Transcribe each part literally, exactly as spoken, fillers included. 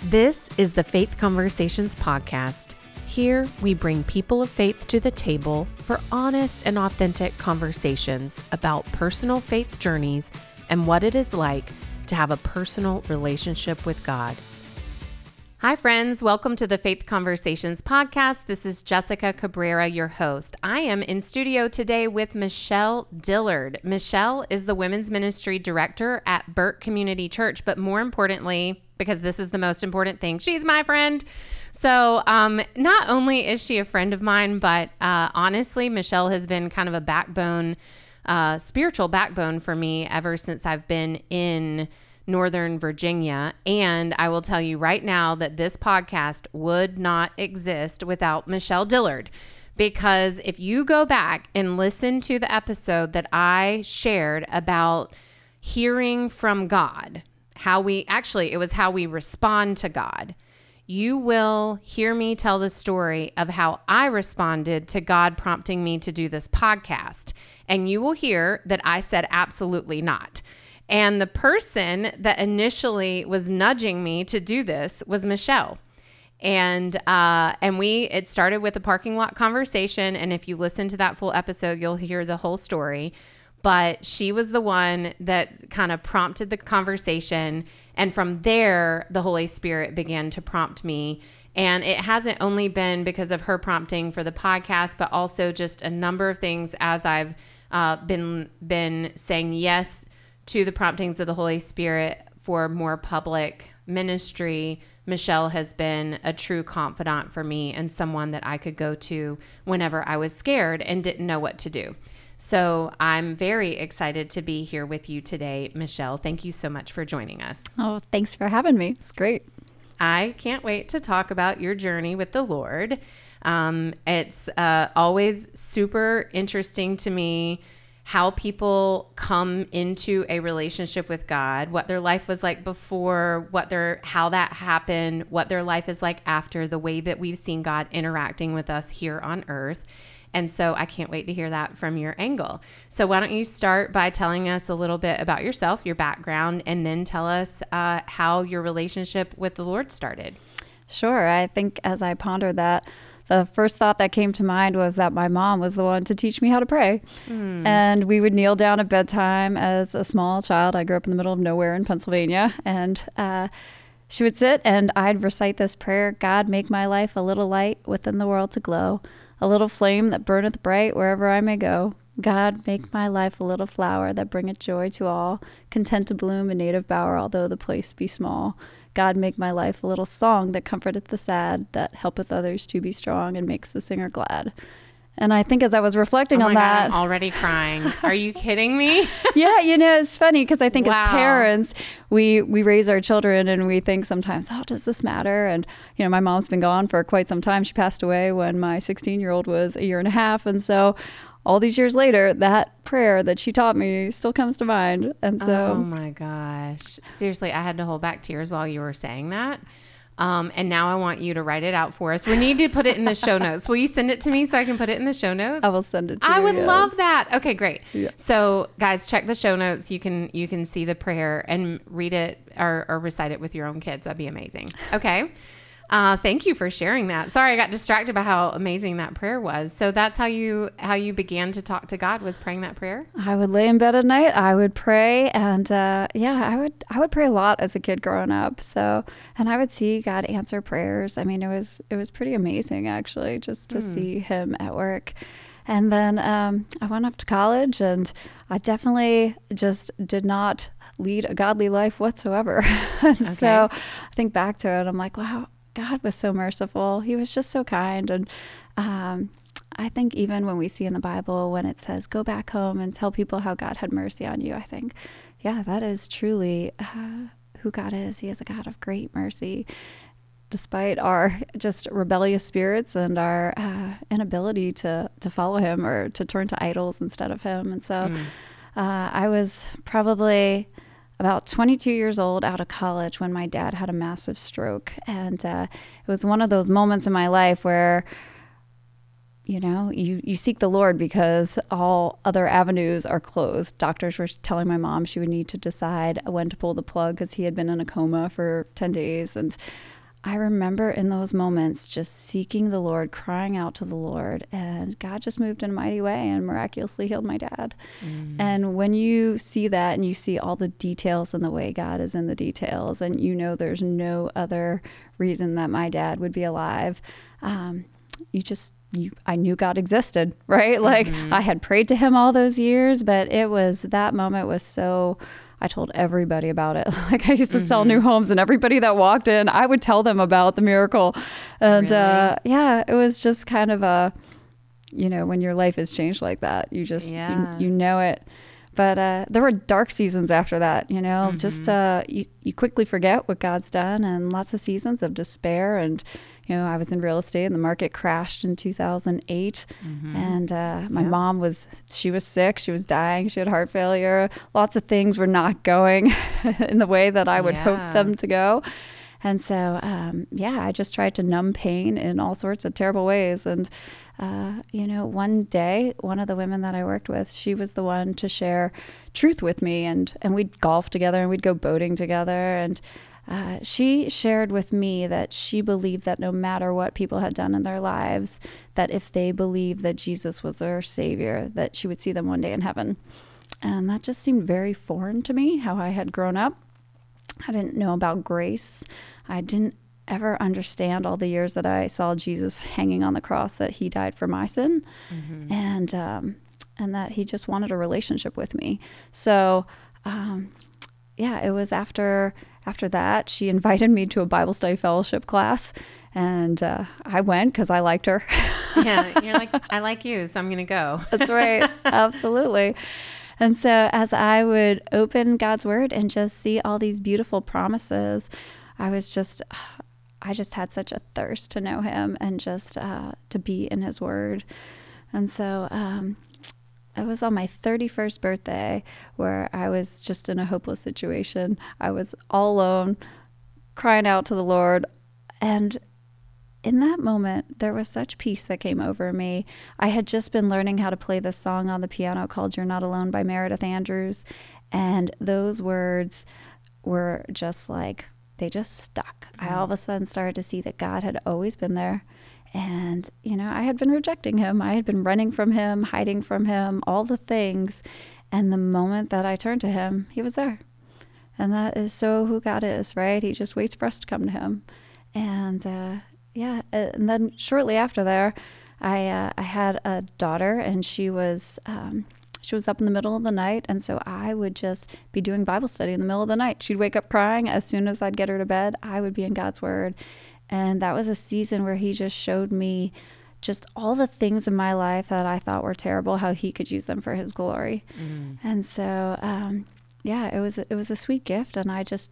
This is the Faith Conversations podcast. Here, we bring people of faith to the table for honest and authentic conversations about personal faith journeys and what it is like to have a personal relationship with God. Hi, friends. Welcome to the Faith Conversations podcast. This is Jessica Cabrera, your host. I am in studio today with Michelle Dillard. Michelle is the Women's Ministry Director at Burke Community Church, but more importantly, because this is the most important thing, she's my friend. So um, not only is she a friend of mine, but uh, honestly, Michelle has been kind of a backbone, uh, spiritual backbone for me ever since I've been in Northern Virginia. And I will tell you right now that this podcast would not exist without Michelle Dillard. Because if you go back and listen to the episode that I shared about hearing from God, how we actually, it was how we respond to God. You will hear me tell the story of how I responded to God prompting me to do this podcast. And you will hear that I said absolutely not. And the person that initially was nudging me to do this was Michelle. And uh, and we it started with a parking lot conversation. And if you listen to that full episode, you'll hear the whole story. But she was the one that kind of prompted the conversation. And from there, the Holy Spirit began to prompt me. And it hasn't only been because of her prompting for the podcast, but also just a number of things as I've uh, been been saying yes to the promptings of the Holy Spirit for more public ministry. Michelle has been a true confidant for me and someone that I could go to whenever I was scared and didn't know what to do. So I'm very excited to be here with you today, Michelle. Thank you so much for joining us. Oh, thanks for having me. It's great. I can't wait to talk about your journey with the Lord. Um, it's uh, always super interesting to me how people come into a relationship with God, what their life was like before, what their how that happened, what their life is like after, the way that we've seen God interacting with us here on earth. And so I can't wait to hear that from your angle. So why don't you start by telling us a little bit about yourself, your background, and then tell us uh, how your relationship with the Lord started. Sure. I think as I pondered that, the first thought that came to mind was that my mom was the one to teach me how to pray. Mm. And we would kneel down at bedtime as a small child. I grew up in the middle of nowhere in Pennsylvania. And uh, she would sit and I'd recite this prayer: God, make my life a little light within the world to glow, a little flame that burneth bright wherever I may go. God, make my life a little flower that bringeth joy to all, content to bloom in native bower, although the place be small. God, make my life a little song that comforteth the sad, that helpeth others to be strong and makes the singer glad. And I think as I was reflecting oh on my that, God, I'm already crying. Are you kidding me? Yeah, you know, it's funny because I think wow. as parents, we we raise our children and we think sometimes, oh, does this matter? And, you know, my mom's been gone for quite some time. She passed away when my sixteen-year-old was a year and a half. And so all these years later, that prayer that she taught me still comes to mind. And so, oh my gosh, seriously, I had to hold back tears while you were saying that. Um, and now I want you to write it out for us. We need to put it in the show notes. Will you send it to me so I can put it in the show notes? I will send it to I you. would yes. love that. Okay, great. Yeah. So guys, check the show notes. You can, you can see the prayer and read it or, or recite it with your own kids. That'd be amazing. Okay. Uh, thank you for sharing that. Sorry, I got distracted by how amazing that prayer was. So that's how you how you began to talk to God, was praying that prayer? I would lay in bed at night. I would pray, and uh, yeah, I would I would pray a lot as a kid growing up. So, and I would see God answer prayers. I mean, it was it was pretty amazing actually, just to mm. see Him at work. And then um, I went up to college, and I definitely just did not lead a godly life whatsoever. And okay. So I think back to it, I'm like, wow. God was so merciful. He was just so kind. And um, I think even when we see in the Bible, when it says, go back home and tell people how God had mercy on you, I think, yeah, that is truly uh, who God is. He is a God of great mercy. Despite our just rebellious spirits and our uh, inability to, to follow Him or to turn to idols instead of Him. And so mm. uh, I was probably about twenty-two years old, out of college, when my dad had a massive stroke. And uh, it was one of those moments in my life where, you know, you, you seek the Lord because all other avenues are closed. Doctors were telling my mom she would need to decide when to pull the plug because he had been in a coma for ten days. And I remember in those moments just seeking the Lord, crying out to the Lord, and God just moved in a mighty way and miraculously healed my dad. Mm. And when you see that and you see all the details and the way God is in the details, and you know there's no other reason that my dad would be alive, um, you just, you, I knew God existed, right? Like mm-hmm. I had prayed to him all those years, but it was, that moment was so, I told everybody about it. Like I used to mm-hmm. sell new homes, and everybody that walked in, I would tell them about the miracle. And really? uh, yeah, it was just kind of a, you know, when your life has changed like that, you just, yeah. you, you know it. But uh, there were dark seasons after that, you know, mm-hmm. just uh, you, you quickly forget what God's done, and lots of seasons of despair. And, you know, I was in real estate and the market crashed in two thousand eight. Mm-hmm. And uh, my yep. mom was, she was sick. She was dying. She had heart failure. Lots of things were not going in the way that I would yeah. hope them to go. And so, um, yeah, I just tried to numb pain in all sorts of terrible ways. And, uh, you know, one day, one of the women that I worked with, she was the one to share truth with me. And, and we'd golf together and we'd go boating together. And uh, she shared with me that she believed that no matter what people had done in their lives, that if they believed that Jesus was their savior, that she would see them one day in heaven. And that just seemed very foreign to me, how I had grown up. I didn't know about grace. I didn't ever understand all the years that I saw Jesus hanging on the cross, that he died for my sin, mm-hmm. and um, and that he just wanted a relationship with me. So, um, yeah, it was after after that, she invited me to a Bible study fellowship class, and uh, I went because I liked her. Yeah, you're like, I like you, so I'm going to go. That's right. Absolutely. And so as I would open God's word and just see all these beautiful promises, I was just, I just had such a thirst to know him and just uh, to be in his word. And so um, it was on my thirty-first birthday where I was just in a hopeless situation. I was all alone, crying out to the Lord. And in that moment, there was such peace that came over me. I had just been learning how to play this song on the piano called You're Not Alone by Meredith Andrews. And those words were just like, they just stuck. Mm-hmm. I all of a sudden started to see that God had always been there. And, you know, I had been rejecting him. I had been running from him, hiding from him, all the things. And the moment that I turned to him, he was there. And that is so who God is, right? He just waits for us to come to him. And, uh, yeah. And then shortly after there, I, uh, I had a daughter, and she was, um, she was up in the middle of the night. And so I would just be doing Bible study in the middle of the night. She'd wake up crying. As soon as I'd get her to bed, I would be in God's word. And that was a season where he just showed me just all the things in my life that I thought were terrible, how he could use them for his glory. Mm. And so, um, yeah, it was, it was a sweet gift. And I just,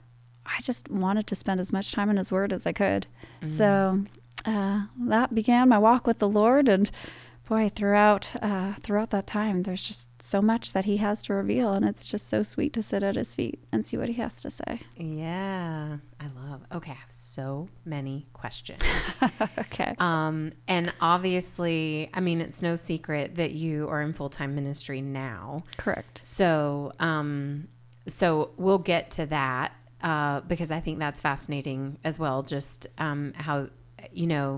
I just wanted to spend as much time in his word as I could. Mm. So, uh, that began my walk with the Lord. And boy, throughout, uh, throughout that time, there's just so much that he has to reveal. And it's just so sweet to sit at his feet and see what he has to say. Yeah, I love, okay, I have so many questions. Okay. Um, and obviously, I mean, it's no secret that you are in full-time ministry now. Correct. So, um, so we'll get to that, uh, because I think that's fascinating as well. Just, um, how, you know,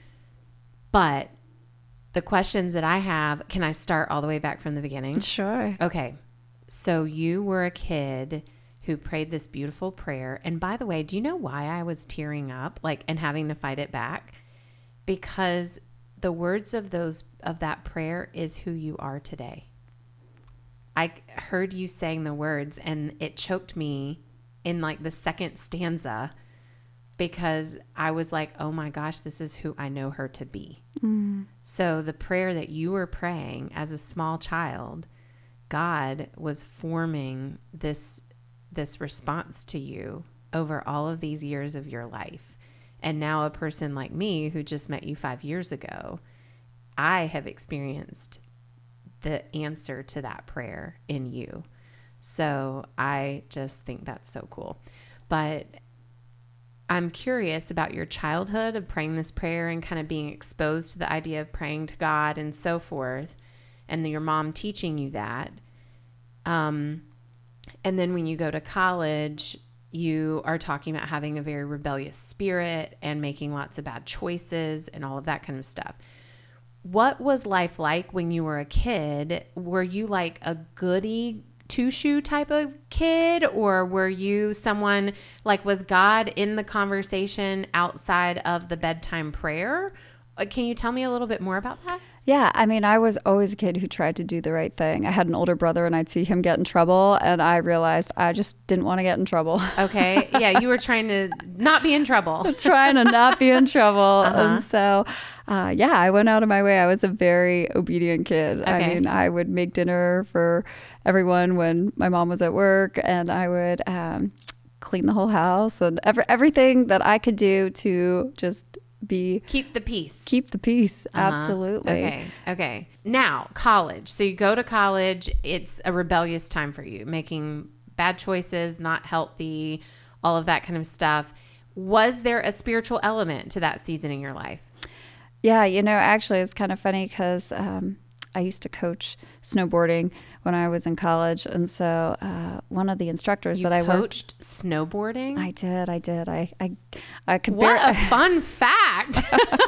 but the questions that I have, can I start all the way back from the beginning? Sure. Okay. So you were a kid who prayed this beautiful prayer. And by the way, do you know why I was tearing up, like, and having to fight it back? Because the words of those, of that prayer is who you are today. I heard you saying the words, and it choked me in like the second stanza, because I was like, oh my gosh, this is who I know her to be. Mm. So the prayer that you were praying as a small child, God was forming this, this response to you over all of these years of your life. And now a person like me who just met you five years ago, I have experienced the answer to that prayer in you. So I just think that's so cool. But I'm curious about your childhood of praying this prayer and kind of being exposed to the idea of praying to God and so forth, and your mom teaching you that. Um, and then when you go to college, you are talking about having a very rebellious spirit and making lots of bad choices and all of that kind of stuff. What was life like when you were a kid? Were you like a goody two-shoe type of kid, or were you someone like, was God in the conversation outside of the bedtime prayer? Can you tell me a little bit more about that? Yeah, I mean, I was always a kid who tried to do the right thing. I had an older brother and I'd see him get in trouble and I realized I just didn't want to get in trouble. Okay. Yeah, you were trying to not be in trouble. Trying to not be in trouble. Uh-huh. And so, uh, yeah, I went out of my way. I was a very obedient kid. Okay. I mean, I would make dinner for everyone when my mom was at work, and I would um, clean the whole house and every, everything that I could do to just be keep the peace. Keep the peace. Uh-huh. Absolutely. Okay. Okay. Now, college. So you go to college. It's a rebellious time for you, making bad choices, not healthy, all of that kind of stuff. Was there a spiritual element to that season in your life? Yeah, you know, actually, it's kind of funny because um, I used to coach snowboarding when I was in college. And so uh, one of the instructors you that I coached worked, snowboarding? I did. I did. I, I, I could What bear- a fun fact.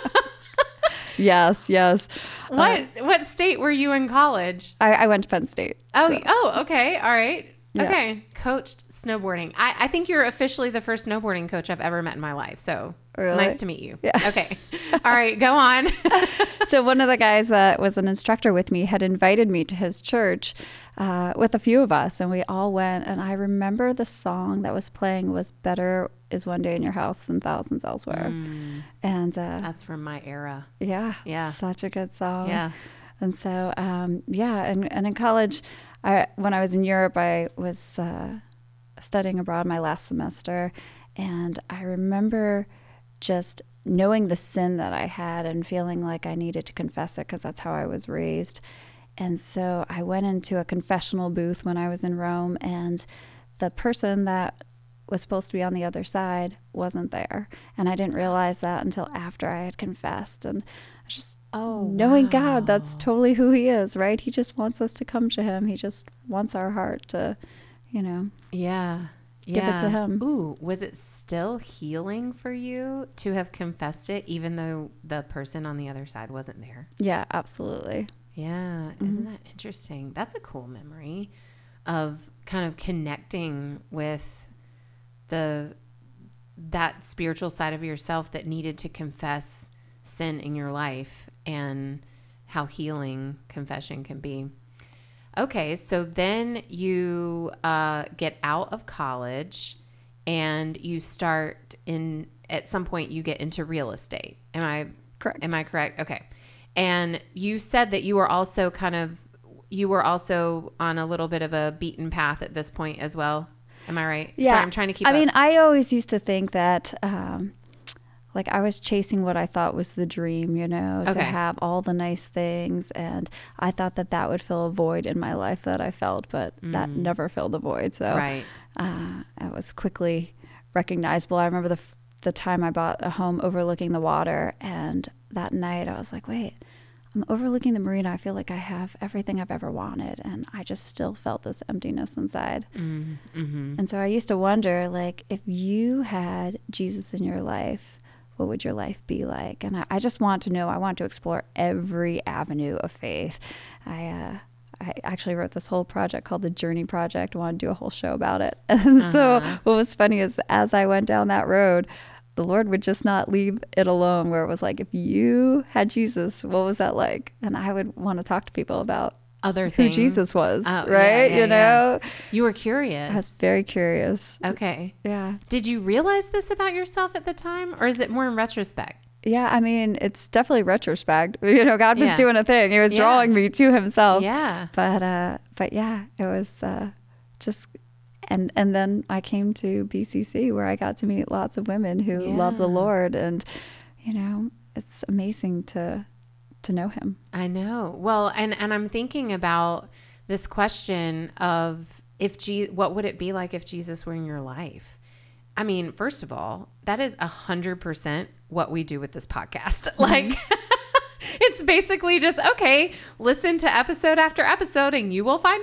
Yes, yes. What Uh, what state were you in college? I, I went to Penn State. Oh, so- oh, okay. All right. Yeah. Okay. Coached snowboarding. I, I think you're officially the first snowboarding coach I've ever met in my life. So Really? nice to meet you. Yeah. Okay. All right. Go on. So one of the guys that was an instructor with me had invited me to his church uh, with a few of us, and we all went. And I remember the song that was playing was "Better Is One Day in Your House Than Thousands Elsewhere," Mm, and uh, that's from my era. yeah, Yeah. such a good song. Yeah. And so, um, yeah, and, and in college, I, when I was in Europe, I was uh, studying abroad my last semester, and I remember just knowing the sin that I had and feeling like I needed to confess it because that's how I was raised. And so I went into a confessional booth when I was in Rome, and the person that was supposed to be on the other side wasn't there. And I didn't realize that until after I had confessed. And I just Oh, knowing wow. God, that's totally who he is, right? He just wants us to come to him. He just wants our heart to, you know, Yeah. give it to Yeah. him. Ooh, was it still healing for you to have confessed it, even though the person on the other side wasn't there? Yeah, absolutely. Yeah. Mm-hmm. Isn't that interesting? That's a cool memory of kind of connecting with the that spiritual side of yourself that needed to confess sin in your life and how healing confession can be. Okay, so then you uh, get out of college and you start in, at some point you get into real estate. Am I Correct. Am I correct? Okay. And you said that you were also kind of, you were also on a little bit of a beaten path at this point as well. Am I right? Yeah. Sorry, I'm trying to keep I up. mean, I always used to think that, um, like I was chasing what I thought was the dream, you know, Okay. to have all the nice things. And I thought that that would fill a void in my life that I felt, but that never filled the void. So Right. uh, it was quickly recognizable. I remember the, f- the time I bought a home overlooking the water. And that night I was like, wait, I'm overlooking the marina. I feel like I have everything I've ever wanted. And I just still felt this emptiness inside. Mm-hmm. And so I used to wonder, like, if you had Jesus in your life, what would your life be like? And I, I just want to know, I want to explore every avenue of faith. I, uh, I actually wrote this whole project called the Journey Project. I want to do a whole show about it. And Uh-huh. so what was funny is as I went down that road, the Lord would just not leave it alone, where it was like, if you had Jesus, what was that like? And I would want to talk to people about Other who things. Jesus was, Oh, yeah, right? yeah, you know, yeah. You were curious. I was very curious. Okay. Yeah. Did you realize this about yourself at the time, or is it more in retrospect? Yeah, I mean, it's definitely retrospect. You know, God was Yeah. doing a thing. He was Yeah. drawing me to himself. Yeah. But uh but yeah, it was uh just and and then I came to B C C where I got to meet lots of women who love the Yeah. Lord, and you know, it's amazing to to know him. I know. Well, and, and I'm thinking about this question of if Je- what would it be like if Jesus were in your life? I mean, first of all, that is a hundred percent what we do with this podcast. Mm-hmm. Like, it's basically just, okay, listen to episode after episode and you will find out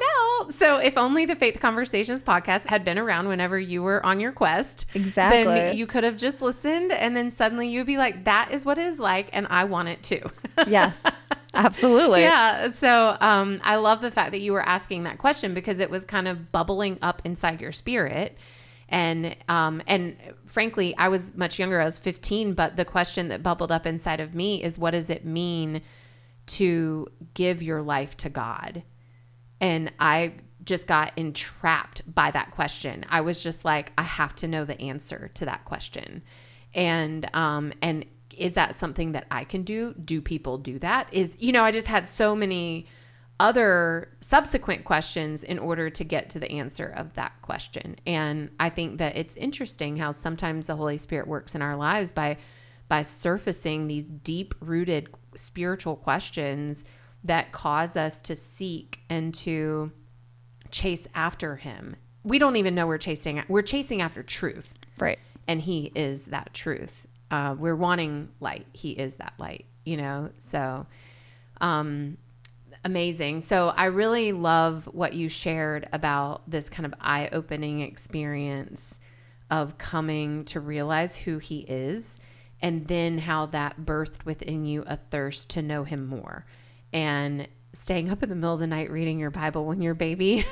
Well, so if only the Faith Conversations podcast had been around whenever you were on your quest, Exactly. then you could have just listened, and then suddenly you'd be like, that is what it is like, and I want it too. Yes, absolutely. Yeah. So um, I love the fact that you were asking that question, because it was kind of bubbling up inside your spirit. And, um, and frankly, I was much younger. I was fifteen, but the question that bubbled up inside of me is, what does it mean to give your life to God? And I just got entrapped by that question. I was just like, I have to know the answer to that question. And, um, and is that something that I can do? Do people do that? Is, you know, I just had so many other subsequent questions in order to get to the answer of that question. And I think that it's interesting how sometimes the Holy Spirit works in our lives by by surfacing these deep-rooted spiritual questions that cause us to seek and to chase after him. We don't even know we're chasing we're chasing after truth. Right. And he is that truth. Uh, we're wanting light. He is that light, you know? So um amazing. So I really love what you shared about this kind of eye-opening experience of coming to realize who he is, and then how that birthed within you a thirst to know him more, and staying up in the middle of the night reading your Bible when your baby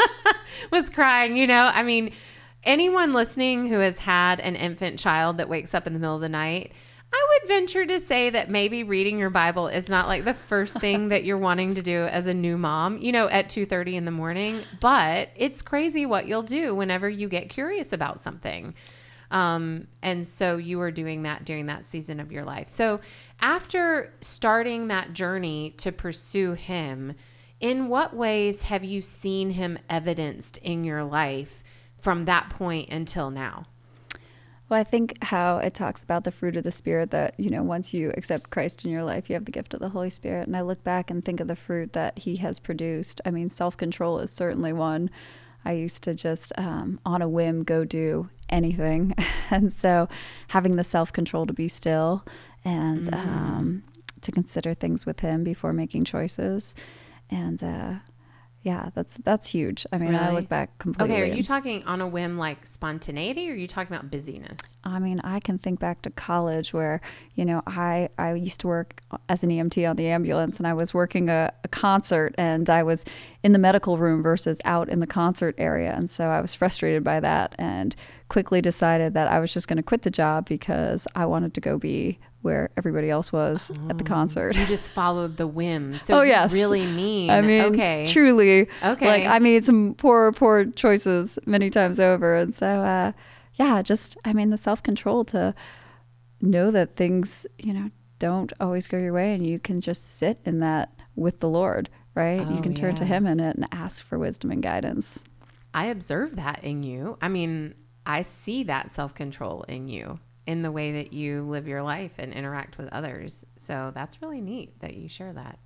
was crying. You know, I mean, anyone listening who has had an infant child that wakes up in the middle of the night, I would venture to say that maybe reading your Bible is not like the first thing that you're wanting to do as a new mom, you know, at two thirty in the morning, but it's crazy what you'll do whenever you get curious about something. Um, and so you were doing that during that season of your life. So after starting that journey to pursue him, in what ways have you seen him evidenced in your life from that point until now? Well, I think how it talks about the fruit of the Spirit, that, you know, once you accept Christ in your life, you have the gift of the Holy Spirit. And I look back and think of the fruit that he has produced. I mean, self-control is certainly one. I used to just, um, on a whim, go do anything. And so having the self-control to be still and mm. um, to consider things with him before making choices. And, uh yeah, that's that's huge. I mean, really? I look back completely. Okay, are you talking on a whim like spontaneity, or are you talking about busyness? I mean, I can think back to college where, you know, I, I used to work as an E M T on the ambulance, and I was working a, a concert, and I was in the medical room versus out in the concert area. And so I was frustrated by that and quickly decided that I was just going to quit the job because I wanted to go be where everybody else was oh, at the concert. You just followed the whim. So oh, you yes. really mean, I mean, okay. truly. Okay. Like, I made some poor, poor choices many times over. And so, uh, yeah, just, I mean, the self-control to know that things, you know, don't always go your way, and you can just sit in that with the Lord, right? Oh, you can turn yeah. to him in it and ask for wisdom and guidance. I observe that in you. I mean, I see that self-control in you, in the way that you live your life and interact with others. So that's really neat that you share that.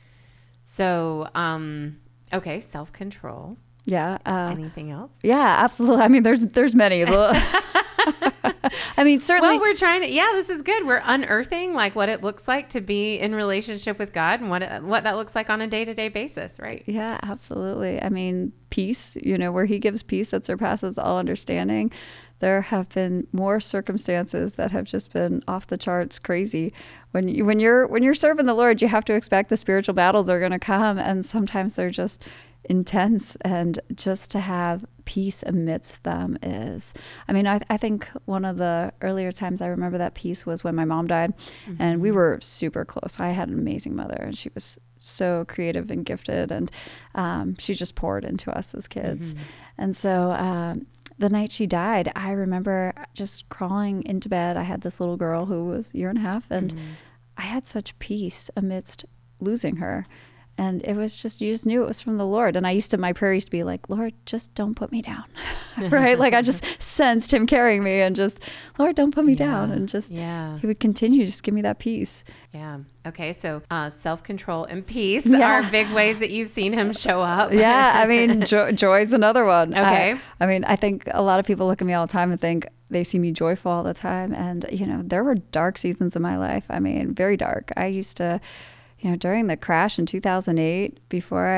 So, um, okay, self-control. Yeah. Uh, Anything else? Yeah, absolutely. I mean, there's there's many. I mean, certainly. Well, we're trying to, yeah, this is good. We're unearthing like what it looks like to be in relationship with God, and what it, what that looks like on a day-to-day basis, right? Yeah, absolutely. I mean, peace, you know, where he gives peace that surpasses all understanding. There have been more circumstances that have just been off the charts crazy. When you, when you're when you're serving the Lord, you have to expect the spiritual battles are going to come, and sometimes they're just intense, and just to have peace amidst them is, I mean, I, I think one of the earlier times I remember that peace was when my mom died, mm-hmm. and we were super close. I had an amazing mother, and she was so creative and gifted, and um, she just poured into us as kids. Mm-hmm. And so um, the night she died, I remember just crawling into bed. I had this little girl who was a year and a half, and mm-hmm. I had such peace amidst losing her. And it was just, you just knew it was from the Lord. And I used to, my prayer used to be like, Lord, just don't put me down, right? Like I just sensed him carrying me, and just, Lord, don't put me yeah. down. And just, yeah. he would continue, just give me that peace. Yeah. Okay. So uh, self-control and peace yeah. are big ways that you've seen him show up. yeah. I mean, jo- joy's another one. Okay. I, I mean, I think a lot of people look at me all the time and think they see me joyful all the time. And, you know, there were dark seasons in my life. I mean, very dark. I used to, you know, during the crash in two thousand eight, before I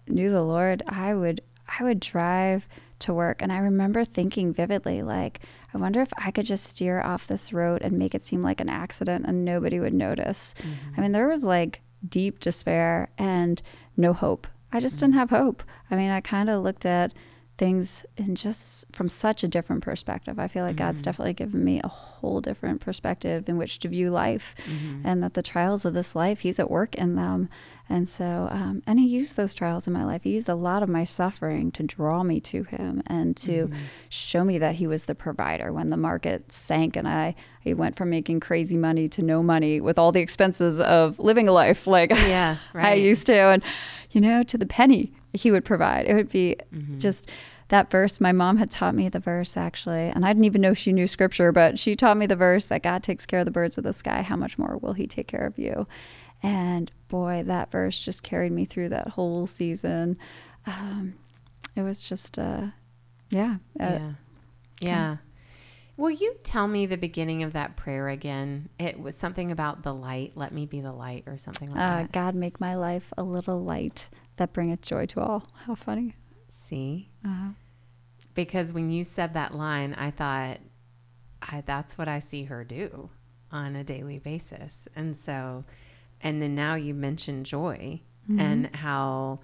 knew the Lord, I would I would drive to work, and I remember thinking vividly, like, I wonder if I could just steer off this road and make it seem like an accident and nobody would notice. Mm-hmm. I mean, there was like deep despair and no hope. I just mm-hmm. didn't have hope. I mean, I kind of looked at things in just from such a different perspective. I feel like mm-hmm. God's definitely given me a whole different perspective in which to view life, mm-hmm. and that the trials of this life, he's at work in them. And so, um, and he used those trials in my life. He used a lot of my suffering to draw me to him and to mm-hmm. show me that he was the provider when the market sank and I, I went from making crazy money to no money with all the expenses of living a life like yeah, right. I used to. And, you know, to the penny he would provide. It would be mm-hmm. just that verse. My mom had taught me the verse, actually, and I didn't even know she knew scripture, but she taught me the verse that God takes care of the birds of the sky. How much more will he take care of you? And boy, that verse just carried me through that whole season. Um, it was just, uh, yeah. Uh, yeah. Yeah. Will you tell me the beginning of that prayer again? It was something about the light. Let me be the light or something like uh, that. God, make my life a little light that bringeth joy to all. How funny. See? Uh-huh. Because when you said that line, I thought, I, that's what I see her do on a daily basis. And so... And then now you mentioned joy mm-hmm. and how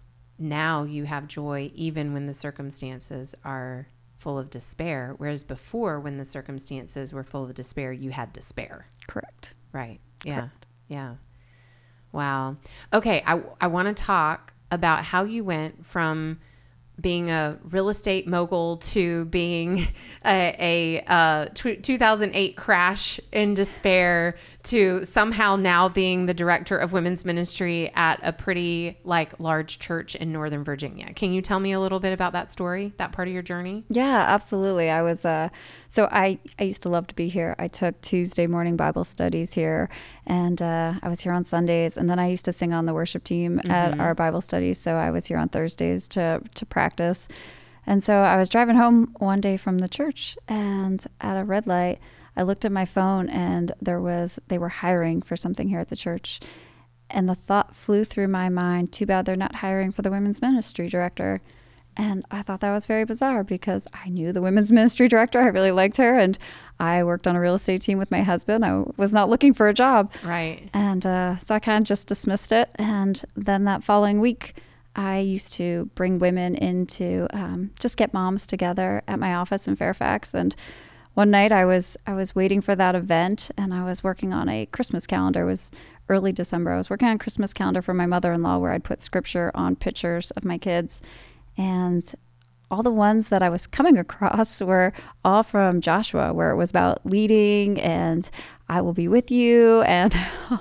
now you have joy even when the circumstances are full of despair. Whereas before, when the circumstances were full of despair, you had despair. Correct. Right. Yeah. Correct. Yeah. Wow. Okay. I, I want to talk about how you went from being a real estate mogul to being a, a uh, t- two thousand eight crash in despair to somehow now being the director of women's ministry at a pretty like large church in Northern Virginia. Can you tell me a little bit about that story, that part of your journey? Yeah, absolutely. I was, uh, so I, I used to love to be here. I took Tuesday morning Bible studies here, and uh, I was here on Sundays, and then I used to sing on the worship team mm-hmm. at our Bible studies. So I was here on Thursdays to, to practice. And so I was driving home one day from the church, and at a red light, I looked at my phone, and there was, they were hiring for something here at the church. And the thought flew through my mind, too bad they're not hiring for the women's ministry director. And I thought that was very bizarre because I knew the women's ministry director. I really liked her. And I worked on a real estate team with my husband. I was not looking for a job. Right. And uh, so I kind of just dismissed it. And then that following week, I used to bring women in to um, just get moms together at my office in Fairfax. And one night I was I was waiting for that event, and I was working on a Christmas calendar. It was early December. I was working on a Christmas calendar for my mother-in-law where I'd put scripture on pictures of my kids. And all the ones that I was coming across were all from Joshua, where it was about leading and I will be with you and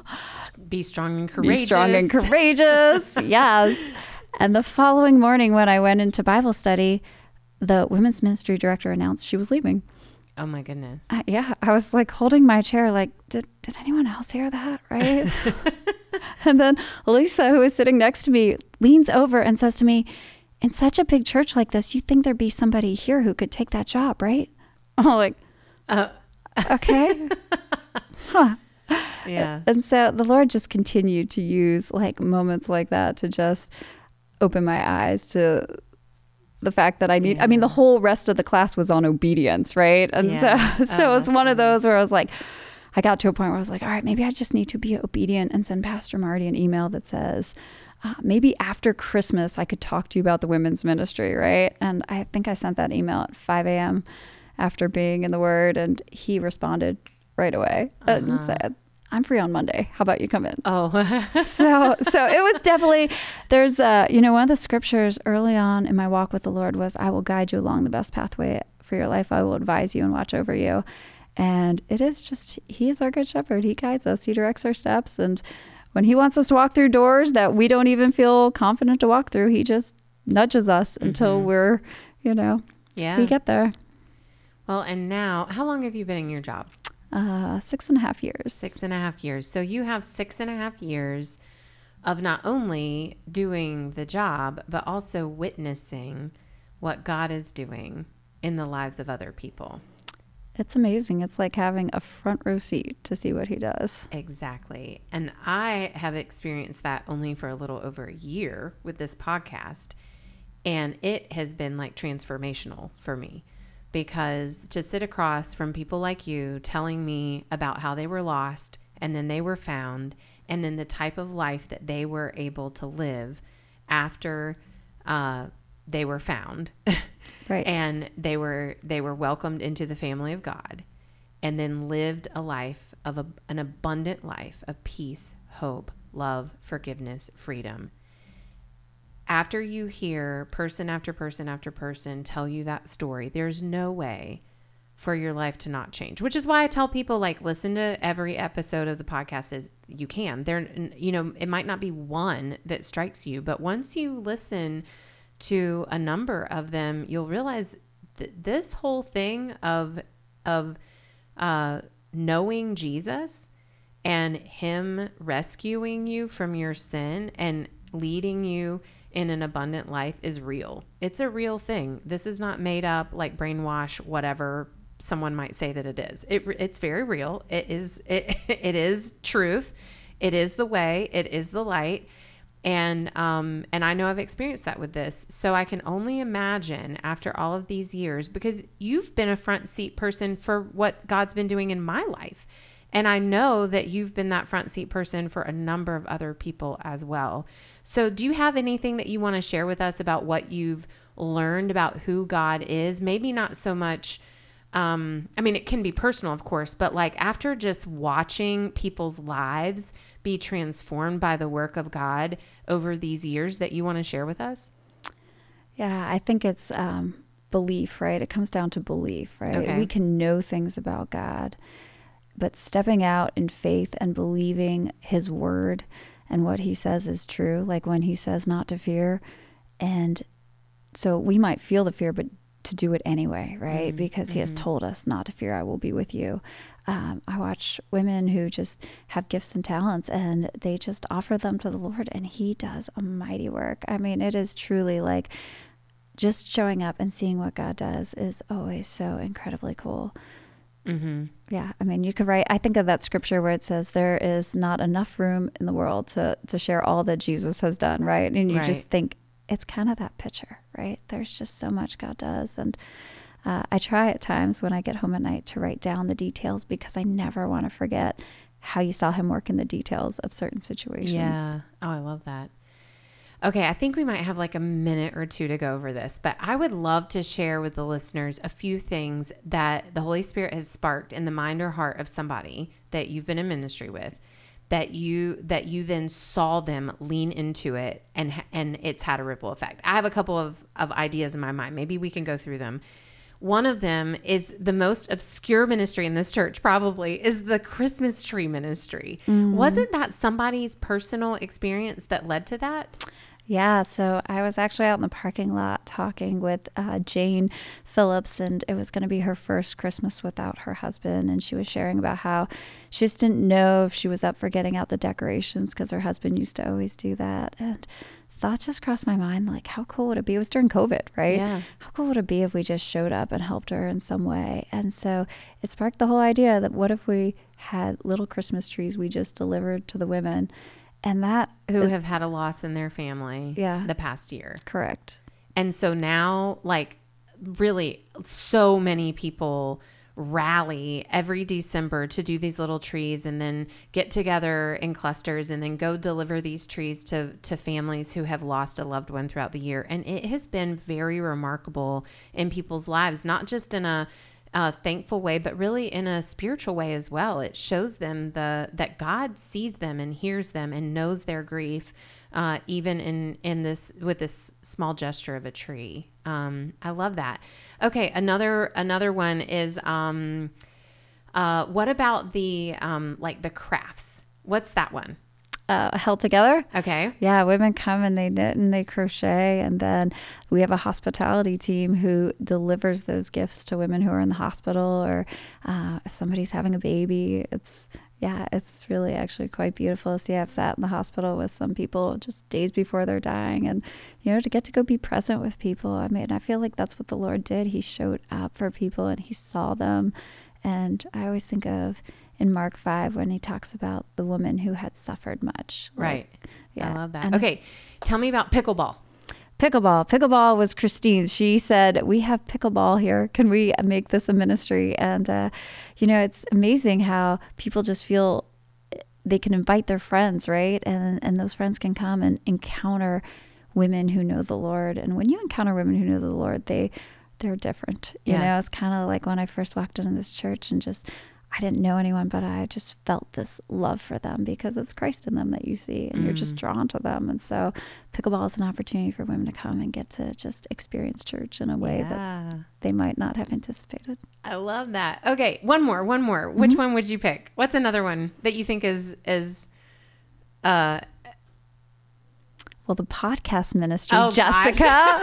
be strong and courageous. Be strong and courageous. Yes. And the following morning when I went into Bible study, the women's ministry director announced she was leaving. Oh my goodness. Uh, yeah. I was like holding my chair like, did, did anyone else hear that? Right. And then Lisa, who is sitting next to me, leans over and says to me, in such a big church like this, you'd think there'd be somebody here who could take that job, right? I'm like, uh, okay. Huh. Yeah. And so the Lord just continued to use like moments like that to just open my eyes to the fact that I need, yeah. I mean, the whole rest of the class was on obedience, right? And yeah. so, so oh, it's one funny. Of those where I was like, I got to a point where I was like, all right, maybe I just need to be obedient and send Pastor Marty an email that says, Uh, maybe after Christmas, I could talk to you about the women's ministry, right? And I think I sent that email at five a.m. after being in the Word, and he responded right away uh-huh. and said, I'm free on Monday. How about you come in? Oh. so so it was definitely, there's, uh, you know, one of the scriptures early on in my walk with the Lord was, I will guide you along the best pathway for your life. I will advise you and watch over you. And it is just, he is our good shepherd. He guides us. He directs our steps. And when he wants us to walk through doors that we don't even feel confident to walk through, he just nudges us mm-hmm. until we're, you know, yeah. we get there. Well, and now, how long have you been in your job? Uh, six and a half years. Six and a half years. So you have six and a half years of not only doing the job, but also witnessing what God is doing in the lives of other people. It's amazing. It's like having a front row seat to see what he does. Exactly. And I have experienced that only for a little over a year with this podcast. And it has been like transformational for me, because to sit across from people like you telling me about how they were lost and then they were found, and then the type of life that they were able to live after uh, they were found. Right. And they were they were welcomed into the family of God, and then lived a life of a, an abundant life of peace, hope, love, forgiveness, freedom. After you hear person after person after person tell you that story, there's no way for your life to not change, which is why I tell people, like, listen to every episode of the podcast as you can. There, you know, it might not be one that strikes you, but once you listen to a number of them, you'll realize that this whole thing of of uh, knowing Jesus and him rescuing you from your sin and leading you in an abundant life is real. It's a real thing. This is not made up, like brainwash, whatever someone might say that it is. It, it's very real. It is, it, it is truth. It is the way. It is the light. And, um, and I know I've experienced that with this. So I can only imagine after all of these years, because you've been a front seat person for what God's been doing in my life. And I know that you've been that front seat person for a number of other people as well. So do you have anything that you want to share with us about what you've learned about who God is? Maybe not so much, um, I mean, it can be personal, of course, but like after just watching people's lives be transformed by the work of God over these years, that you want to share with us? Yeah, I think it's um, belief, right? It comes down to belief, right? Okay. We can know things about God, but stepping out in faith and believing his word and what he says is true, like when he says not to fear. And so we might feel the fear, but to do it anyway, right? Mm-hmm. Because he mm-hmm. has told us not to fear, I will be with you. Um, I watch women who just have gifts and talents and they just offer them to the Lord, and he does a mighty work. I mean, it is truly like just showing up and seeing what God does is always so incredibly cool. Mm-hmm. Yeah. I mean, you could write, I think of that scripture where it says there is not enough room in the world to, to share all that Jesus has done. Right. And you right. just think it's kind of that picture, right? There's just so much God does. And uh, I try at times when I get home at night to write down the details, because I never want to forget how you saw him work in the details of certain situations. Yeah. Oh, I love that. Okay, I think we might have like a minute or two to go over this, but I would love to share with the listeners a few things that the Holy Spirit has sparked in the mind or heart of somebody that you've been in ministry with, that you that you then saw them lean into it, and and it's had a ripple effect. I have a couple of, of ideas in my mind. Maybe we can go through them. One of them is the most obscure ministry in this church, probably, is the Christmas tree ministry. Mm. Wasn't that somebody's personal experience that led to that? Yeah, so I was actually out in the parking lot talking with uh, Jane Phillips, and it was going to be her first Christmas without her husband. And she was sharing about how she just didn't know if she was up for getting out the decorations because her husband used to always do that. And thoughts just crossed my mind, like, how cool would it be? It was during COVID, right? Yeah. How cool would it be if we just showed up and helped her in some way? And so it sparked the whole idea that what if we had little Christmas trees we just delivered to the women? And that who is, have had a loss in their family yeah, the past year. Correct. And so now, like, really so many people rally every December to do these little trees and then get together in clusters and then go deliver these trees to, to families who have lost a loved one throughout the year. And it has been very remarkable in people's lives, not just in a Uh, thankful way, but really in a spiritual way as well. It shows them the that God sees them and hears them and knows their grief, uh, even in in this with this small gesture of a tree. Um, I love that. Okay, another another one is um, uh, what about the um, like the crafts? What's that one? Uh, held together. Okay. Yeah, women come and they knit and they crochet, and then we have a hospitality team who delivers those gifts to women who are in the hospital, or uh, if somebody's having a baby. It's yeah, it's really actually quite beautiful. See, I've sat in the hospital with some people just days before they're dying, and you know, to get to go be present with people. I mean, I feel like that's what the Lord did. He showed up for people and he saw them. And I always think of in Mark five when he talks about the woman who had suffered much. Right. Like, yeah. I love that. And Okay. Tell me about pickleball. Pickleball. Pickleball was Christine's. She said, we have pickleball here. Can we make this a ministry? And, uh, you know, it's amazing how people just feel they can invite their friends, right? And and those friends can come and encounter women who know the Lord. And when you encounter women who know the Lord, they, they're different. You Yeah. know, it's kind of like when I first walked into this church and just, I didn't know anyone, but I just felt this love for them because it's Christ in them that you see, and mm. you're just drawn to them. And so pickleball is an opportunity for women to come and get to just experience church in a way yeah. that they might not have anticipated. I love that. Okay. One more, one more. Mm-hmm. Which one would you pick? What's another one that you think is, is, uh, well, the podcast ministry, oh, Jessica.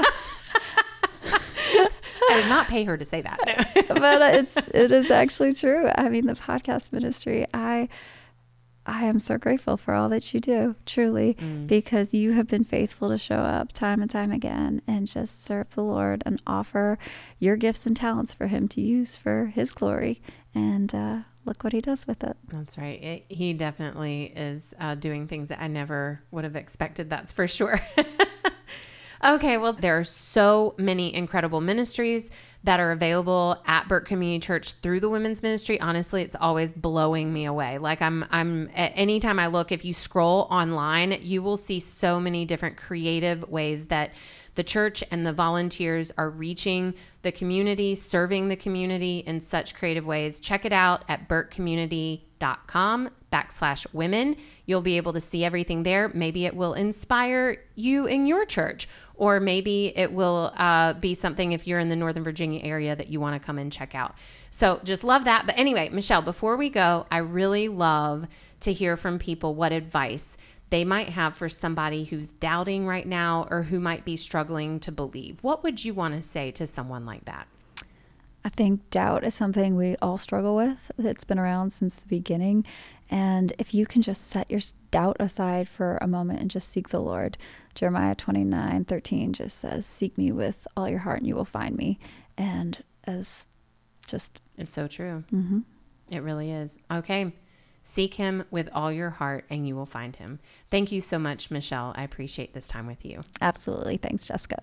I did not pay her to say that. But it's it is actually true. I mean, the podcast ministry, I I am so grateful for all that you do, truly, mm. because you have been faithful to show up time and time again and just serve the Lord and offer your gifts and talents for him to use for his glory. And uh, look what he does with it. That's right. It, he definitely is uh, doing things that I never would have expected. That's for sure. Okay, well, there are so many incredible ministries that are available at Burke Community Church through the women's ministry. Honestly, it's always blowing me away. Like I'm, I'm, at any time I look, if you scroll online, you will see so many different creative ways that the church and the volunteers are reaching the community, serving the community in such creative ways. Check it out at burkecommunity.com backslash women. You'll be able to see everything there. Maybe it will inspire you in your church. Or maybe it will uh, be something if you're in the Northern Virginia area that you want to come and check out. So just love that. But anyway, Michelle, before we go, I really love to hear from people what advice they might have for somebody who's doubting right now or who might be struggling to believe. What would you want to say to someone like that? I think doubt is something we all struggle with. It's been around since the beginning. And if you can just set your doubt aside for a moment and just seek the Lord, Jeremiah twenty-nine thirteen just says, seek me with all your heart and you will find me. And as just... It's so true. Mm-hmm. It really is. Okay. Seek him with all your heart and you will find him. Thank you so much, Michelle. I appreciate this time with you. Absolutely. Thanks, Jessica.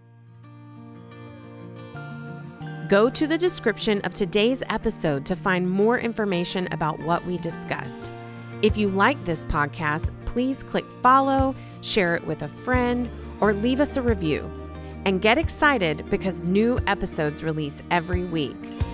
Go to the description of today's episode to find more information about what we discussed. If you like this podcast, please click follow, share it with a friend, or leave us a review. And get excited because new episodes release every week.